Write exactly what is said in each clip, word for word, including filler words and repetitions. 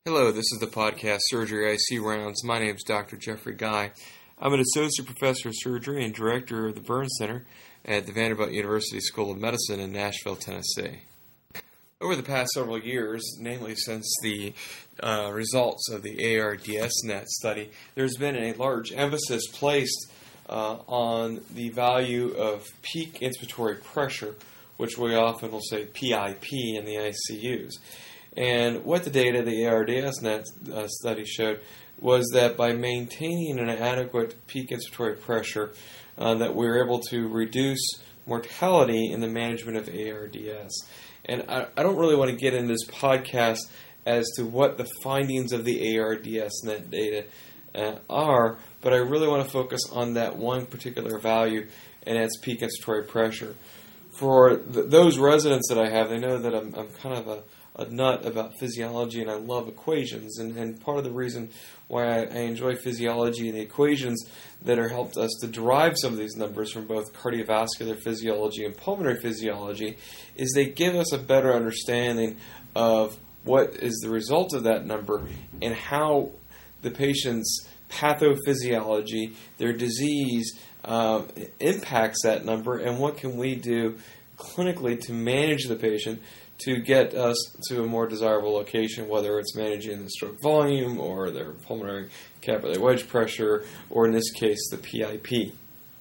Hello, this is the podcast Surgery I C Rounds. My name is Doctor Jeffrey Guy. I'm an associate professor of surgery and director of the Burn Center at the Vanderbilt University School of Medicine in Nashville, Tennessee. Over the past several years, namely since the uh, results of the A R D S net study, there's been a large emphasis placed uh, on the value of peak inspiratory pressure, which we often will say P I P in the I C Us. And what the data, the A R D S net uh, study showed, was that by maintaining an adequate peak inspiratory pressure, uh, that we were able to reduce mortality in the management of A R D S. And I, I don't really want to get into this podcast as to what the findings of the A R D S net data uh, are, but I really want to focus on that one particular value, and that's peak inspiratory pressure. For th- those residents that I have, they know that I'm, I'm kind of a a nut about physiology, and I love equations, and, and part of the reason why I, I enjoy physiology and the equations that are helped us to derive some of these numbers from both cardiovascular physiology and pulmonary physiology is they give us a better understanding of what is the result of that number and how the patient's pathophysiology, their disease, uh, impacts that number, and what can we do clinically to manage the patient to get us to a more desirable location, whether it's managing the stroke volume or their pulmonary capillary wedge pressure, or in this case, the P I P.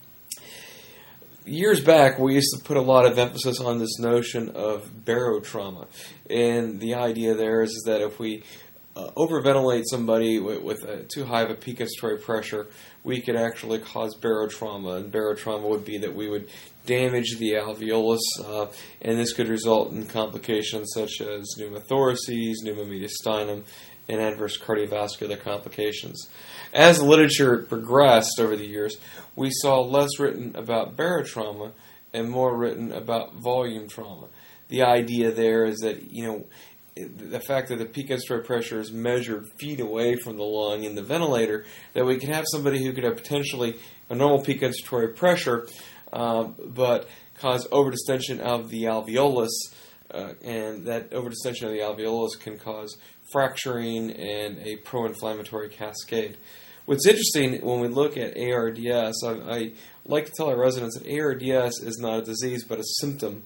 Years back, we used to put a lot of emphasis on this notion of barotrauma. And the idea there is that if we uh, overventilate somebody with, with a, too high of a peak inspiratory pressure, we could actually cause barotrauma. And barotrauma would be that we would damage the alveolus, uh, and this could result in complications such as pneumothoraces, pneumomediastinum, and adverse cardiovascular complications. As the literature progressed over the years, we saw less written about barotrauma and more written about volume trauma. The idea there is that, you know, the fact that the peak inspiratory pressure is measured feet away from the lung in the ventilator, that we could have somebody who could have potentially a normal peak inspiratory pressure, uh, but cause overdistension of the alveolus, uh, and that overdistension of the alveolus can cause fracturing and a pro-inflammatory cascade. What's interesting when we look at A R D S, I, I like to tell our residents that A R D S is not a disease but a symptom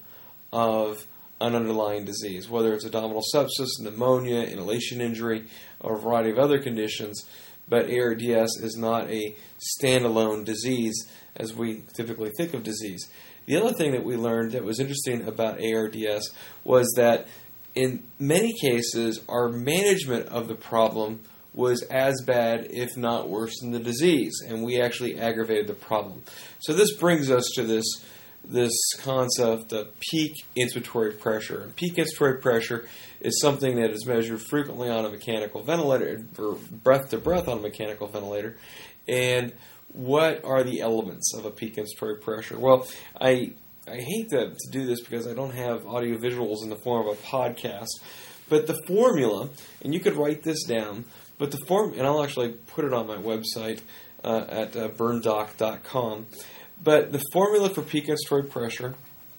of an underlying disease, whether it's abdominal sepsis, pneumonia, inhalation injury, or a variety of other conditions. But A R D S is not a standalone disease as we typically think of disease. The other thing that we learned that was interesting about A R D S was that in many cases, our management of the problem was as bad, if not worse, than the disease, and we actually aggravated the problem. So this brings us to this this concept of peak inspiratory pressure. And peak inspiratory pressure is something that is measured frequently on a mechanical ventilator, or breath to breath on a mechanical ventilator. And what are the elements of a peak inspiratory pressure? Well, I I hate to, to do this because I don't have audio visuals in the form of a podcast, but the formula, and you could write this down, but the form, and I'll actually put it on my website uh, at uh, burn doc dot com. But the formula for peak inspiratory pressure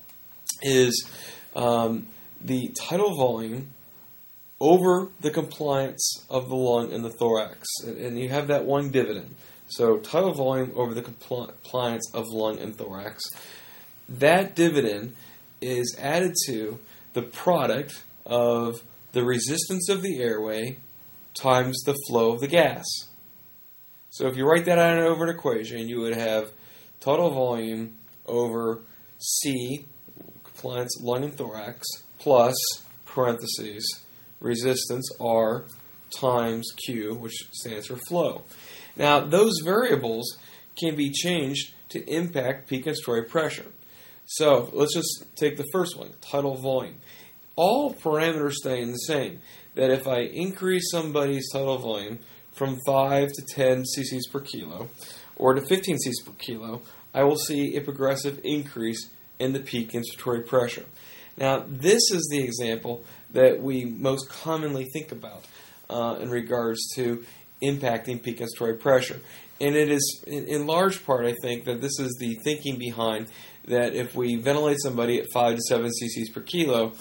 is um, the tidal volume over the compliance of the lung and the thorax. And you have that one dividend. So tidal volume over the compliance of lung and thorax. That dividend is added to the product of the resistance of the airway times the flow of the gas. So if you write that out over an equation, you would have total volume over C, compliance, lung and thorax, plus, parentheses, resistance, R, times Q, which stands for flow. Now, those variables can be changed to impact peak inspiratory pressure. So, let's just take the first one, tidal volume. All parameters staying the same. That if I increase somebody's tidal volume from five to ten cc's per kilo, or to fifteen cc's per kilo, I will see a progressive increase in the peak inspiratory pressure. Now, this is the example that we most commonly think about uh, in regards to impacting peak inspiratory pressure. And it is, in, in large part, I think, that this is the thinking behind that if we ventilate somebody at five to seven cc's per kilo,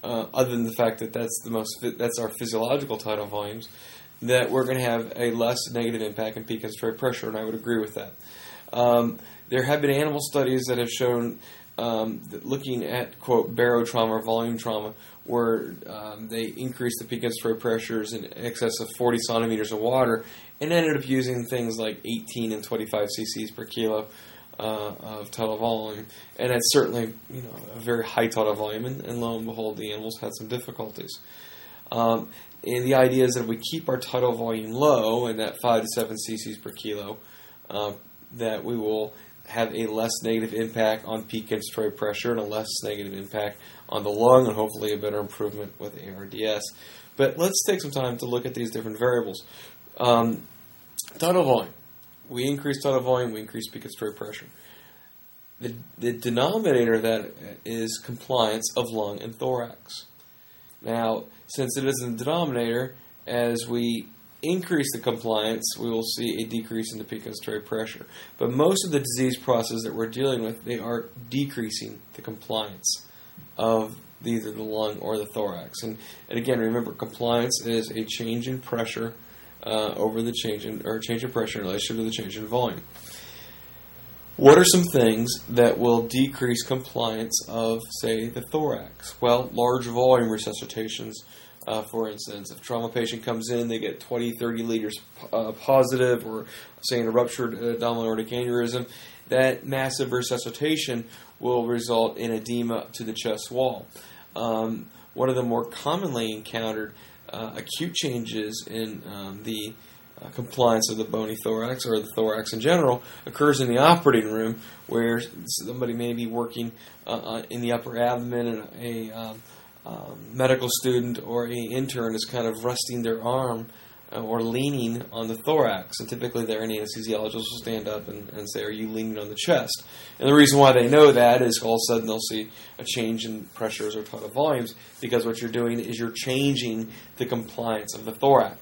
uh, other than the fact that that's the most that's our physiological tidal volumes, that we're going to have a less negative impact in peak inspiratory pressure, and I would agree with that. Um, there have been animal studies that have shown um, that looking at, quote, barotrauma or volume trauma, where um, they increased the peak inspiratory pressures in excess of forty centimeters of water, and ended up using things like eighteen and twenty-five cc's per kilo uh, of tidal volume. And that's certainly, you know, a very high tidal volume, and, and lo and behold, the animals had some difficulties. Um, and the idea is that if we keep our tidal volume low, in that five to seven cc's per kilo, uh, that we will have a less negative impact on peak inspiratory pressure and a less negative impact on the lung, and hopefully a better improvement with A R D S. But let's take some time to look at these different variables. Um, tidal volume. We increase tidal volume, we increase peak inspiratory pressure. The, the denominator of that is compliance of lung and thorax. Now, since it is in the denominator, as we increase the compliance, we will see a decrease in the peak inspiratory pressure. But most of the disease process that we're dealing with, they are decreasing the compliance of either the lung or the thorax. And, and again, remember, compliance is a change in pressure uh, over the change in, or change in pressure in relation to the change in volume. What are some things that will decrease compliance of, say, the thorax? Well, large volume resuscitations, uh, for instance. If a trauma patient comes in, they get twenty, thirty liters uh, positive, or say in a ruptured abdominal aortic aneurysm, that massive resuscitation will result in edema to the chest wall. Um, one of the more commonly encountered uh, acute changes in um, the Uh, compliance of the bony thorax, or the thorax in general, occurs in the operating room, where somebody may be working uh, in the upper abdomen, and a um, um, medical student or a intern is kind of resting their arm uh, or leaning on the thorax. And typically their anesthesiologist will stand up and, and say, "Are you leaning on the chest?" And the reason why they know that is all of a sudden they'll see a change in pressures or tidal volumes, because what you're doing is you're changing the compliance of the thorax.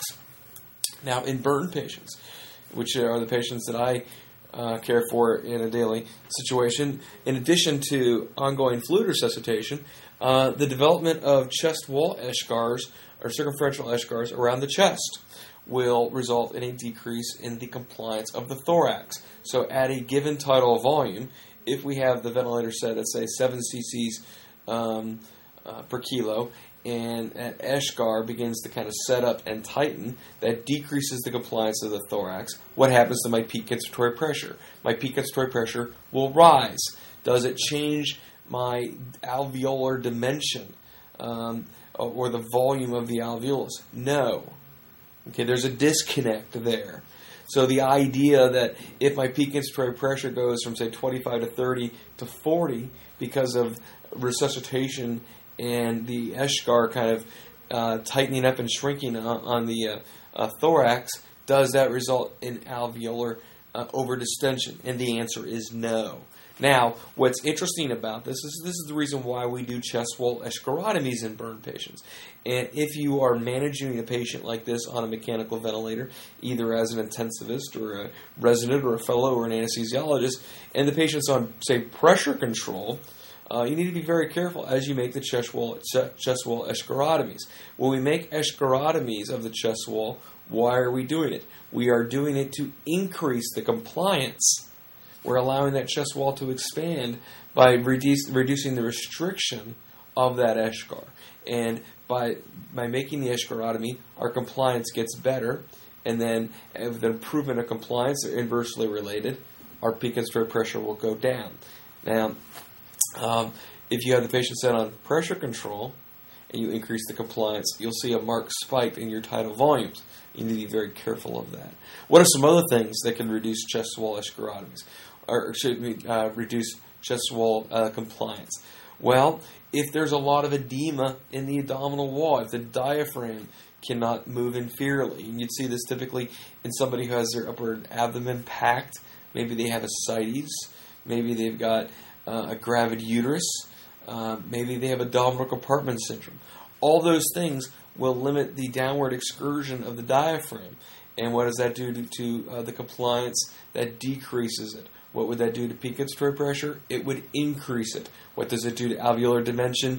Now, in burn patients, which are the patients that I uh, care for in a daily situation, in addition to ongoing fluid resuscitation, uh, the development of chest wall eschars or circumferential eschars around the chest will result in a decrease in the compliance of the thorax. So at a given tidal volume, if we have the ventilator set at, say, seven cc's um, uh, per kilo, and an eschar begins to kind of set up and tighten, that decreases the compliance of the thorax. What happens to my peak inspiratory pressure? My peak inspiratory pressure will rise. Does it change my alveolar dimension um, or the volume of the alveolus? No. Okay, there's a disconnect there. So the idea that if my peak inspiratory pressure goes from, say, twenty-five to thirty to forty because of resuscitation and the eschar kind of uh, tightening up and shrinking on, on the uh, uh, thorax, does that result in alveolar uh, overdistension? And the answer is no. Now, what's interesting about this is this is the reason why we do chest wall eschorotomies in burn patients. And if you are managing a patient like this on a mechanical ventilator, either as an intensivist or a resident or a fellow or an anesthesiologist, and the patient's on, say, pressure control, Uh, you need to be very careful as you make the chest wall chest wall eschorotomies. When we make eschorotomies of the chest wall, why are we doing it? We are doing it to increase the compliance. We're allowing that chest wall to expand by reduce, reducing the restriction of that eschar. And by by making the eschorotomy, our compliance gets better. And then with the improvement of compliance, they're inversely related, our peak inspiratory pressure will go down. Now, Um, if you have the patient set on pressure control and you increase the compliance, you'll see a marked spike in your tidal volumes. You need to be very careful of that. What are some other things that can reduce chest wall eschorotomies, or should we uh, reduce chest wall uh, compliance? Well, if there's a lot of edema in the abdominal wall, if the diaphragm cannot move inferiorly, and you'd see this typically in somebody who has their upper abdomen packed, maybe they have ascites, maybe they've got Uh, a gravid uterus, uh, maybe they have abdominal compartment syndrome. All those things will limit the downward excursion of the diaphragm. And what does that do to, to uh, the compliance? That decreases it. What would that do to peak inspiratory pressure? It would increase it. What does it do to alveolar dimension?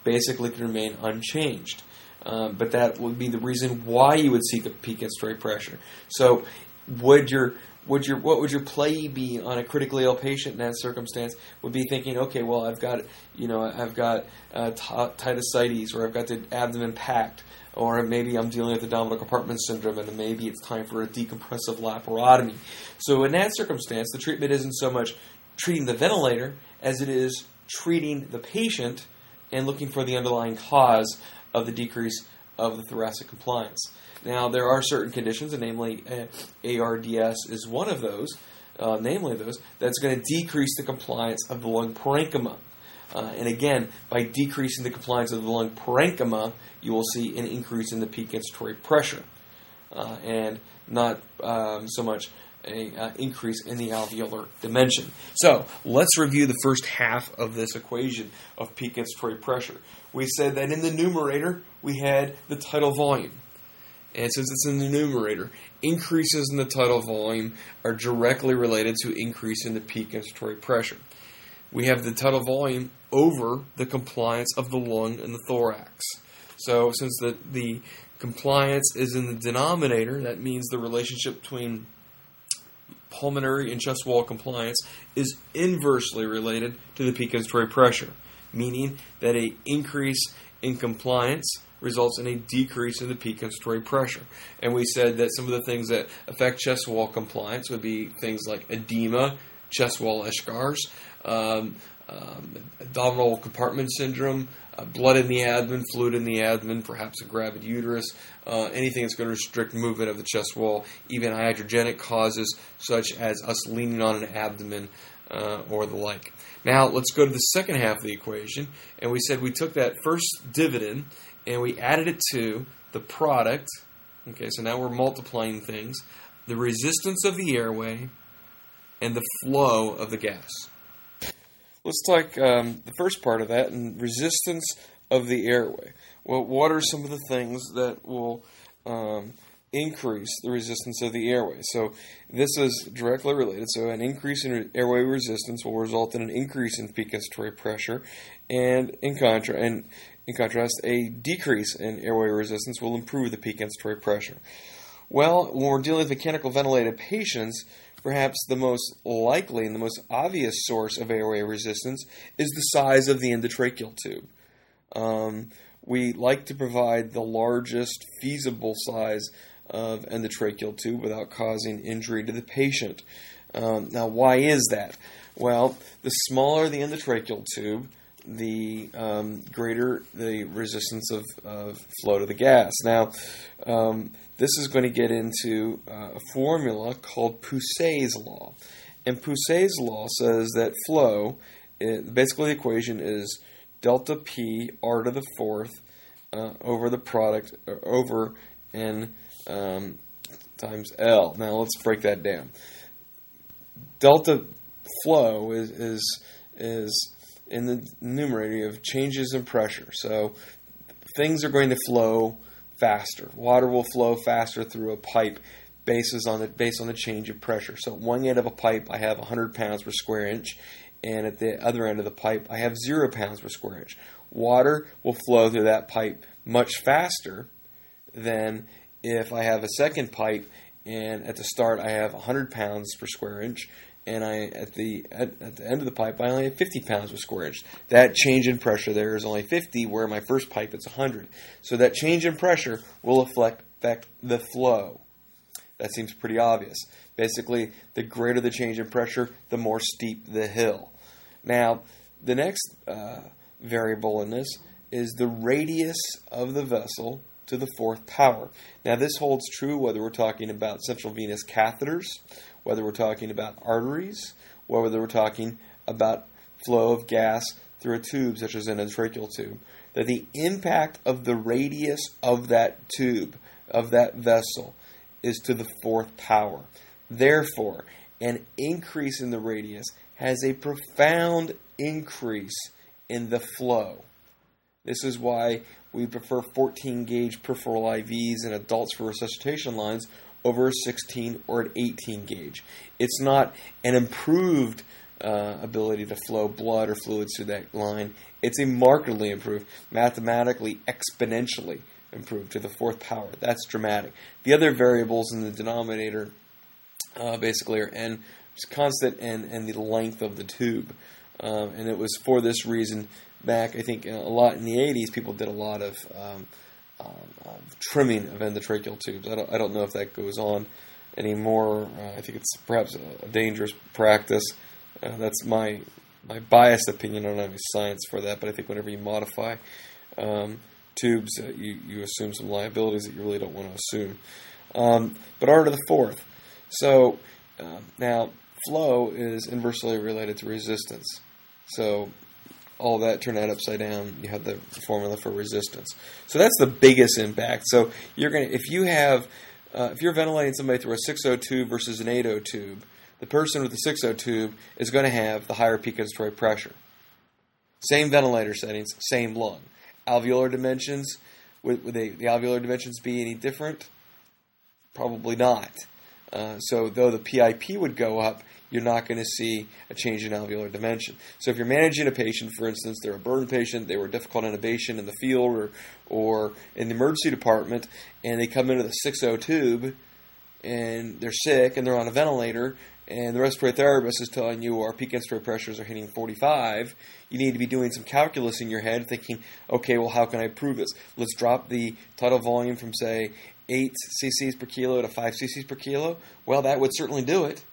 basically can remain unchanged. Um, but that would be the reason why you would seek a peak inspiratory pressure. So would your would your what would your play be on a critically ill patient in that circumstance? Would be thinking, okay, well, I've got you know I've got uh, t- titicitis, or I've got the abdomen packed, or maybe I'm dealing with abdominal compartment syndrome, and maybe it's time for a decompressive laparotomy. So in that circumstance, the treatment isn't so much treating the ventilator as it is treating the patient and looking for the underlying cause of the decrease of the thoracic compliance. Now, there are certain conditions, and namely uh, A R D S is one of those, uh, namely those, that's going to decrease the compliance of the lung parenchyma. Uh, and again, by decreasing the compliance of the lung parenchyma, you will see an increase in the peak inspiratory pressure, uh, and not um, so much an uh, increase in the alveolar dimension. So, let's review the first half of this equation of peak inspiratory pressure. We said that in the numerator, we had the tidal volume. And since it's in the numerator, increases in the tidal volume are directly related to increase in the peak inspiratory pressure. We have the tidal volume over the compliance of the lung and the thorax. So since the, the compliance is in the denominator, that means the relationship between pulmonary and chest wall compliance is inversely related to the peak inspiratory pressure, meaning that an increase in compliance results in a decrease in the peak inspiratory pressure. And we said that some of the things that affect chest wall compliance would be things like edema, chest wall eschars, um, um, abdominal compartment syndrome, uh, blood in the abdomen, fluid in the abdomen, perhaps a gravid uterus, uh, anything that's going to restrict movement of the chest wall, even iatrogenic causes such as us leaning on an abdomen uh, or the like. Now, let's go to the second half of the equation, and we said we took that first dividend and we added it to the product. Okay, so now we're multiplying things. The resistance of the airway and the flow of the gas. Let's talk um, the first part of that, and resistance of the airway. Well, what are some of the things that will um, increase the resistance of the airway? So this is directly related. So an increase in airway resistance will result in an increase in peak inspiratory pressure, and in contra- and in contrast, a decrease in airway resistance will improve the peak inspiratory pressure. Well, when we're dealing with mechanical ventilated patients, perhaps the most likely and the most obvious source of airway resistance is the size of the endotracheal tube. Um, we like to provide the largest feasible size of endotracheal tube without causing injury to the patient. Um, now, why is that? Well, the smaller the endotracheal tube, the um, greater the resistance of, of flow to the gas. Now, um, this is going to get into uh, a formula called Poussey's law. And Poussey's law says that flow, it, basically the equation is delta P r to the fourth uh, over the product, uh, over N um, times L. Now, let's break that down. Delta flow is is is in the numerator of changes in pressure. So things are going to flow faster. Water will flow faster through a pipe based on the based on the change of pressure. So at one end of a pipe, I have one hundred pounds per square inch, and at the other end of the pipe, I have zero pounds per square inch. Water will flow through that pipe much faster than if I have a second pipe, and at the start, I have one hundred pounds per square inch, and I at the at, at the end of the pipe, I only have fifty pounds per square inch. That change in pressure there is only fifty, where my first pipe it's one hundred. So that change in pressure will affect, affect the flow. That seems pretty obvious. Basically, the greater the change in pressure, the more steep the hill. Now, the next uh, variable in this is the radius of the vessel to the fourth power. Now, this holds true whether we're talking about central venous catheters, whether we're talking about arteries, whether we're talking about flow of gas through a tube such as an endotracheal tube, that the impact of the radius of that tube, of that vessel, is to the fourth power. Therefore, an increase in the radius has a profound increase in the flow. This is why we prefer fourteen gauge peripheral I Vs in adults for resuscitation lines over a sixteen or an eighteen gauge. It's not an improved uh, ability to flow blood or fluids through that line. It's a markedly improved, mathematically exponentially improved to the fourth power. That's dramatic. The other variables in the denominator uh, basically are n, which is constant, and, and the length of the tube. Um, and it was for this reason back, I think, a lot in the eighties, people did a lot of um, um, uh, trimming of endotracheal tubes. I don't, I don't know if that goes on anymore. Uh, I think it's perhaps a, a dangerous practice. Uh, that's my my biased opinion. I don't have any science for that, but I think whenever you modify um, tubes, uh, you, you assume some liabilities that you really don't want to assume. Um, but on to the fourth. So uh, now, flow is inversely related to resistance. So all that turned out upside down. You have the formula for resistance. So that's the biggest impact. So you're gonna if you have uh, if you're ventilating somebody through a six oh tube versus an eight oh tube, the person with the six oh tube is going to have the higher peak inspiratory pressure. Same ventilator settings, same lung. Alveolar dimensions, would, would they, the alveolar dimensions be any different? Probably not. Uh, so though the P I P would go up, you're not going to see a change in alveolar dimension. So if you're managing a patient, for instance, they're a burn patient, they were difficult intubation in the field or, or in the emergency department, and they come into the six oh tube, and they're sick, and they're on a ventilator, and the respiratory therapist is telling you our peak inspiratory pressures are hitting forty-five, you need to be doing some calculus in your head, thinking, okay, well, how can I prove this? Let's drop the tidal volume from, say, eight cc's per kilo to five cc's per kilo. Well, that would certainly do it,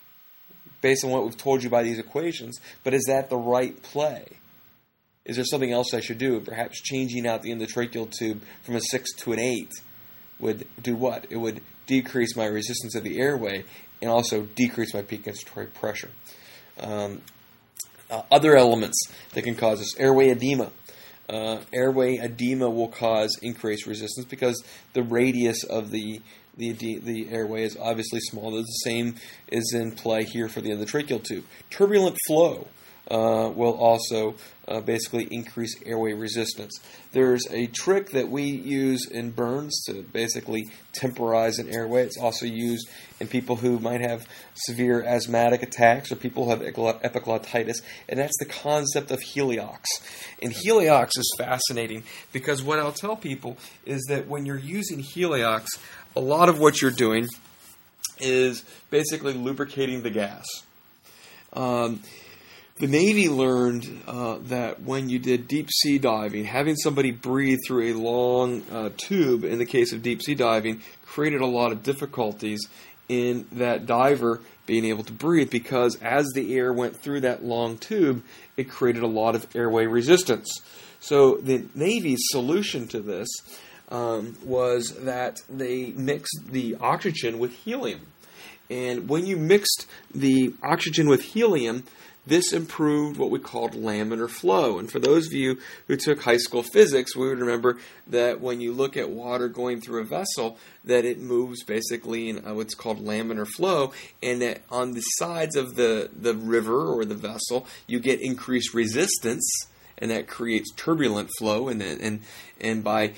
based on what we've told you by these equations. But is that the right play? Is there something else I should do? Perhaps changing out the endotracheal tube from a six to an eight would do what? It would decrease my resistance of the airway and also decrease my peak inspiratory pressure. Um, uh, other elements that can cause this: airway edema. Uh, airway edema will cause increased resistance because the radius of the the the airway is obviously small. The same is in play here for the endotracheal tube. Turbulent flow uh, will also uh, basically increase airway resistance. There's a trick that we use in burns to basically temporize an airway. It's also used in people who might have severe asthmatic attacks or people who have epiglottitis, and that's the concept of heliox. And heliox is fascinating because what I'll tell people is that when you're using heliox, a lot of what you're doing is basically lubricating the gas. Um, the Navy learned uh, that when you did deep sea diving, having somebody breathe through a long uh, tube, in the case of deep sea diving, created a lot of difficulties in that diver being able to breathe because as the air went through that long tube, it created a lot of airway resistance. So the Navy's solution to this um, was that they mixed the oxygen with helium. And when you mixed the oxygen with helium, this improved what we called laminar flow. And for those of you who took high school physics, we would remember that when you look at water going through a vessel, that it moves basically in what's called laminar flow, and that on the sides of the, the river or the vessel, you get increased resistance, and that creates turbulent flow. And and and by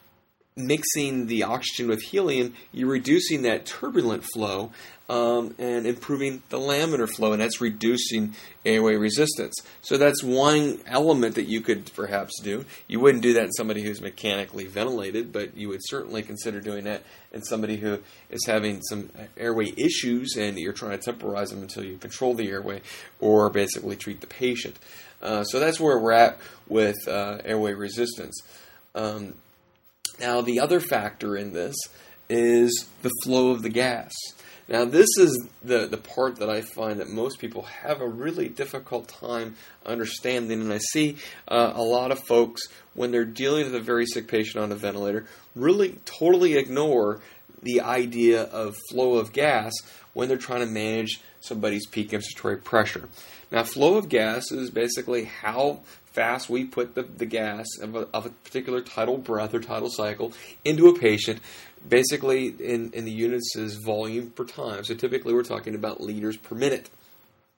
mixing the oxygen with helium, you're reducing that turbulent flow um, and improving the laminar flow, and that's reducing airway resistance. So that's one element that you could perhaps do. You wouldn't do that in somebody who's mechanically ventilated, but you would certainly consider doing that in somebody who is having some airway issues and you're trying to temporize them until you control the airway or basically treat the patient. Uh, so that's where we're at with uh, airway resistance. Um, Now, the other factor in this is the flow of the gas. Now, this is the, the part that I find that most people have a really difficult time understanding. And I see uh, a lot of folks, when they're dealing with a very sick patient on a ventilator, really totally ignore the idea of flow of gas when they're trying to manage somebody's peak inspiratory pressure. Now, flow of gas is basically how fast we put the, the gas of a, of a particular tidal breath or tidal cycle into a patient. Basically, in, in the units is volume per time. So typically we're talking about liters per minute.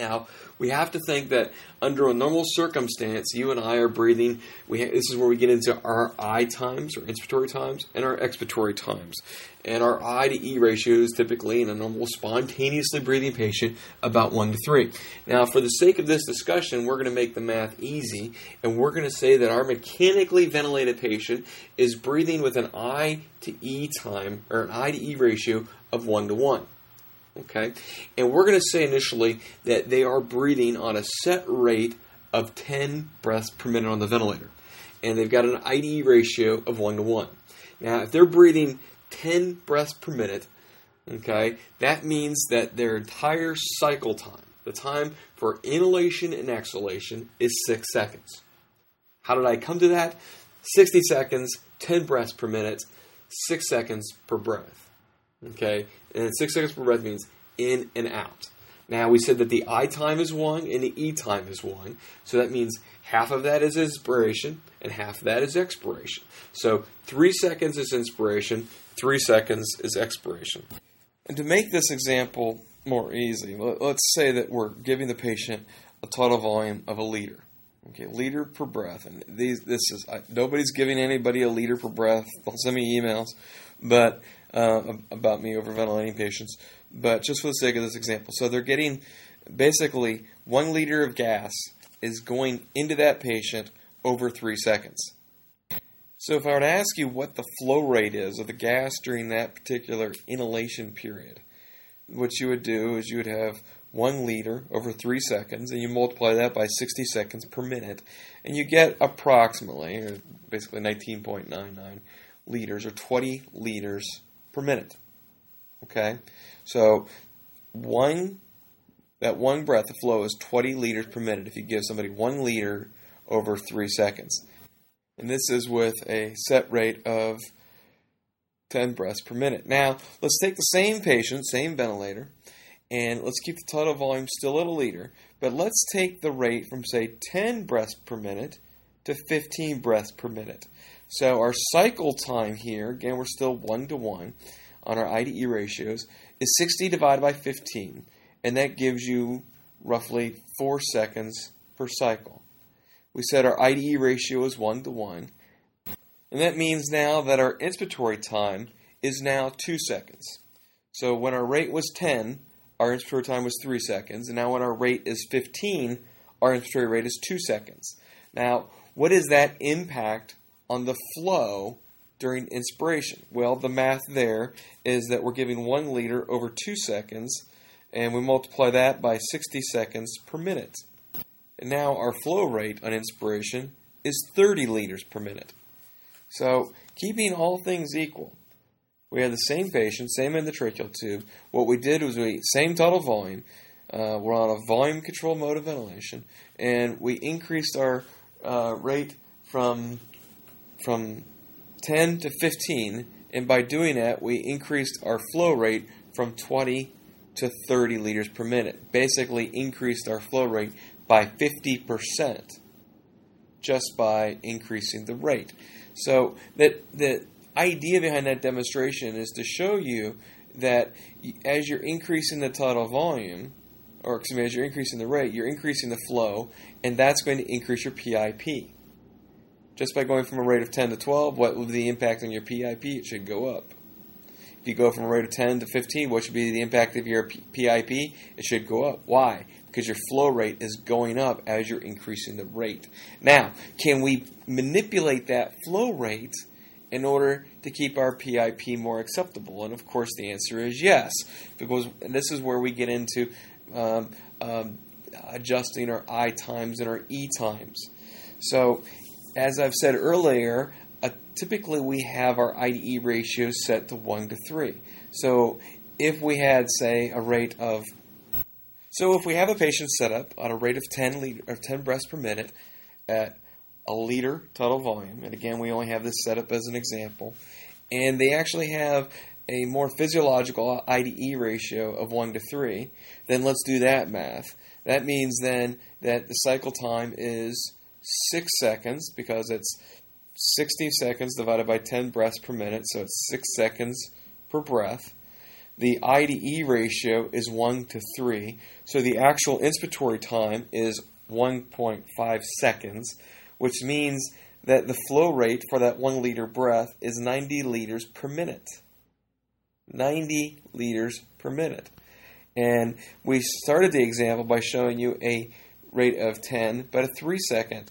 Now, we have to think that under a normal circumstance, you and I are breathing. We ha- this is where we get into our I times, or inspiratory times, and our expiratory times. And our I to E ratio is typically, in a normal spontaneously breathing patient, about one to three. Now, for the sake of this discussion, we're going to make the math easy, and we're going to say that our mechanically ventilated patient is breathing with an I to E time, or an I to E ratio of one to one. Okay, and we're going to say initially that they are breathing on a set rate of ten breaths per minute on the ventilator, and they've got an I to E ratio of one to one. Now, if they're breathing ten breaths per minute, okay, that means that their entire cycle time, the time for inhalation and exhalation, is six seconds. How did I come to that? sixty seconds, ten breaths per minute, six seconds per breath. Okay, and six seconds per breath means in and out. Now, we said that the I time is one and the E time is one. So that means half of that is inspiration and half of that is expiration. So three seconds is inspiration, three seconds is expiration. And to make this example more easy, let's say that we're giving the patient a total volume of a liter. Okay, liter per breath. And these, this is I, nobody's giving anybody a liter per breath. Don't send me emails, but uh, about me overventilating patients. But just for the sake of this example, so they're getting basically one liter of gas is going into that patient over three seconds. So if I were to ask you what the flow rate is of the gas during that particular inhalation period, what you would do is you would have one liter over three seconds, and you multiply that by sixty seconds per minute, and you get approximately, or basically nineteen point nine nine liters, or twenty liters per minute. Okay? So one that one breath of flow is twenty liters per minute if you give somebody one liter over three seconds. And this is with a set rate of ten breaths per minute. Now, let's take the same patient, same ventilator, and let's keep the total volume still at a liter, but let's take the rate from, say, ten breaths per minute to fifteen breaths per minute. So our cycle time here, again, we're still one to one on our I to E ratios, is sixty divided by fifteen, and that gives you roughly four seconds per cycle. We said our I to E ratio is one to one, and that means now that our inspiratory time is now two seconds. So when our rate was ten, our inspiratory time was three seconds, and now when our rate is fifteen, our inspiratory rate is two seconds. Now, what is that impact on the flow during inspiration? Well, the math there is that we're giving one liter over two seconds, and we multiply that by sixty seconds per minute. And now our flow rate on inspiration is thirty liters per minute. So, keeping all things equal, we had the same patient, same endotracheal tube. What we did was we, same total volume, uh, we're on a volume control mode of ventilation, and we increased our uh, rate from from ten to fifteen, and by doing that, we increased our flow rate from twenty to thirty liters per minute. Basically, increased our flow rate by fifty percent just by increasing the rate. So that the idea behind that demonstration is to show you that as you're increasing the total volume, or excuse me, as you're increasing the rate, you're increasing the flow, and that's going to increase your P I P. Just by going from a rate of ten to twelve, what will be the impact on your P I P? It should go up. If you go from a rate of ten to fifteen, what should be the impact of your P I P? It should go up. Why? Because your flow rate is going up as you're increasing the rate. Now, can we manipulate that flow rate in order to keep our P I P more acceptable? And of course the answer is yes, because and this is where we get into um, um, adjusting our I times and our E times. So, as I've said earlier, uh, typically we have our I to E ratio set to one to three. So if we had, say, a rate of, so if we have a patient set up on a rate of ten liter, or ten breaths per minute at a liter total volume, and again we only have this set up as an example, and they actually have a more physiological I to E ratio of one to three, then let's do that math. That means then that the cycle time is six seconds, because it's sixty seconds divided by ten breaths per minute, so it's six seconds per breath. the I to E ratio is one to three, so the actual inspiratory time is one point five seconds, which means that the flow rate for that one liter breath is ninety liters per minute. ninety liters per minute. And we started the example by showing you a rate of ten, but a three second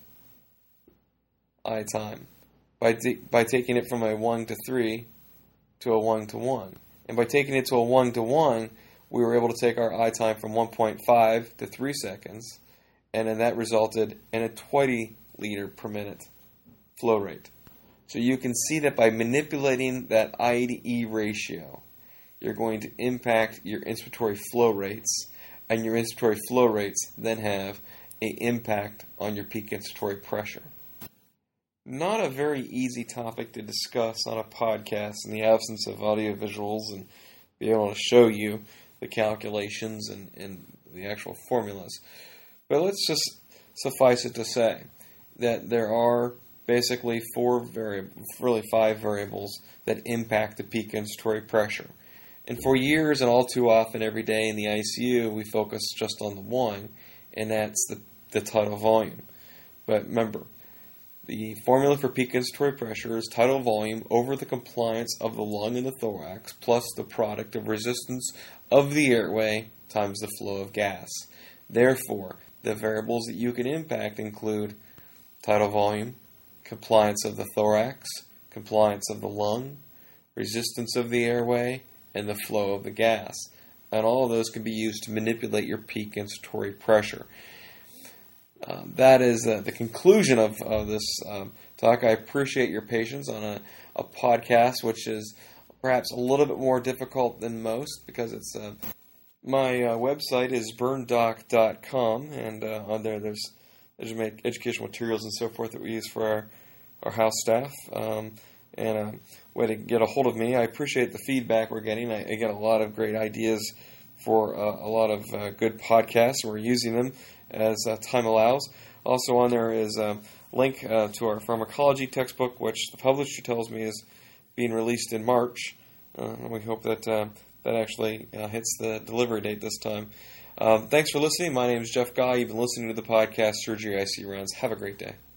I time by, t- by taking it from a one to three to a one to one. And by taking it to a one to one, we were able to take our I time from one point five to three seconds, and then that resulted in a twenty liter per minute flow rate. So you can see that by manipulating that I to E ratio, you're going to impact your inspiratory flow rates, and your inspiratory flow rates then have an impact on your peak inspiratory pressure. Not a very easy topic to discuss on a podcast in the absence of audio visuals and be able to show you the calculations and, and the actual formulas. But let's just suffice it to say that there are basically four variables, really five variables that impact the peak inspiratory pressure. And for years and all too often every day in the I C U, we focus just on the one, and that's the, the tidal volume. But remember, the formula for peak inspiratory pressure is tidal volume over the compliance of the lung and the thorax plus the product of resistance of the airway times the flow of gas. Therefore, the variables that you can impact include tidal volume, compliance of the thorax, compliance of the lung, resistance of the airway, and the flow of the gas. And all of those can be used to manipulate your peak inspiratory pressure. Um, that is uh, the conclusion of, of this um, talk. I appreciate your patience on a, a podcast which is perhaps a little bit more difficult than most because it's uh, my uh, website is burn doc dot com, and uh, on there there's there's make educational materials and so forth that we use for our, our house staff. Um, and a way to get a hold of me. I appreciate the feedback we're getting. I, I get a lot of great ideas for uh, a lot of uh, good podcasts. We're using them as uh, time allows. Also on there is a link uh, to our pharmacology textbook, which the publisher tells me is being released in March. Uh, and we hope that uh, that actually uh, hits the delivery date this time. Um, thanks for listening. My name is Jeff Guy. You've been listening to the podcast Surgery I C U Rounds. Have a great day.